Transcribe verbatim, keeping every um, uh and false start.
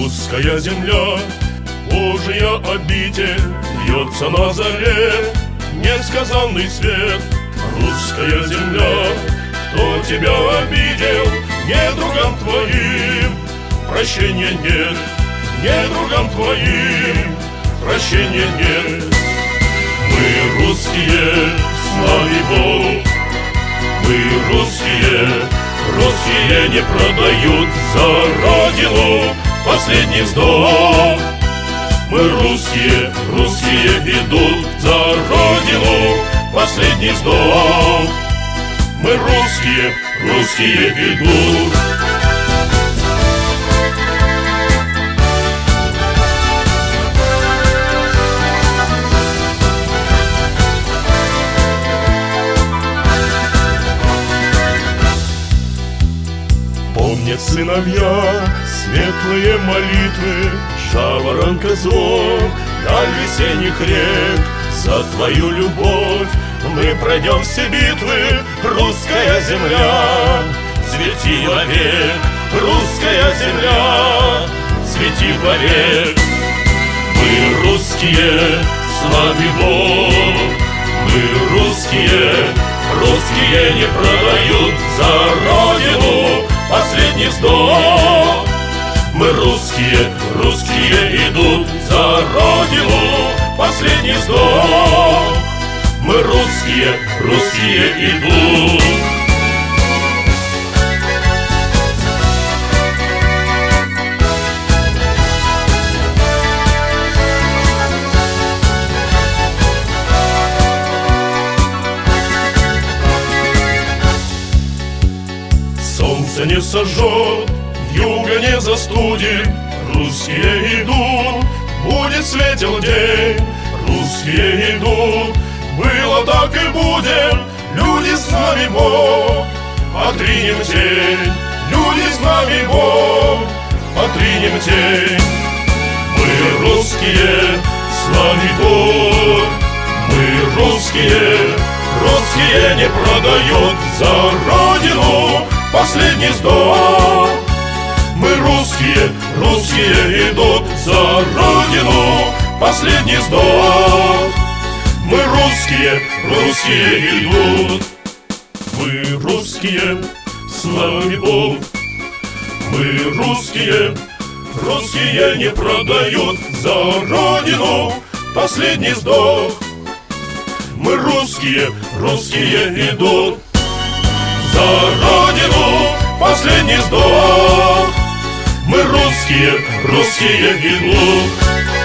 Русская земля, Божия обитель, льется на заре несказанный свет. Русская земля, кто тебя обидел, недругам твоим прощения нет, недругам твоим прощения нет. Мы русские, слави Богу, мы русские, русские не продают за родину последний вздох. Мы русские, русские идут за родину последний вздох. Мы русские, русские идут. Помнят сыновья светлые молитвы, жаворонка звон, даль весенних рек. За твою любовь мы пройдем все битвы. Русская земля, цвети вовек. Русская земля, цвети вовек. Мы русские, слави Бог. Мы русские, русские не продают за родину последний вздох. Мы русские, русские идут за родину последний вздох. Мы русские, русские идут. Солнце не сожжет, юга не застудит. Русские идут, будет светел день. Русские идут, было так и будет. Люди с нами, Бог, отринем тень. Люди с нами, Бог, отринем тень. Мы русские, слави Бог. Мы русские, русские не продают за родину последний вздох. Мы русские, русские идут за родину последний вздох. Мы русские, русские идут. Мы русские, слава Богу. Мы русские, русские не продают за родину последний вздох. Мы русские, русские идут за родину последний вздох. Мы русские, русские идут.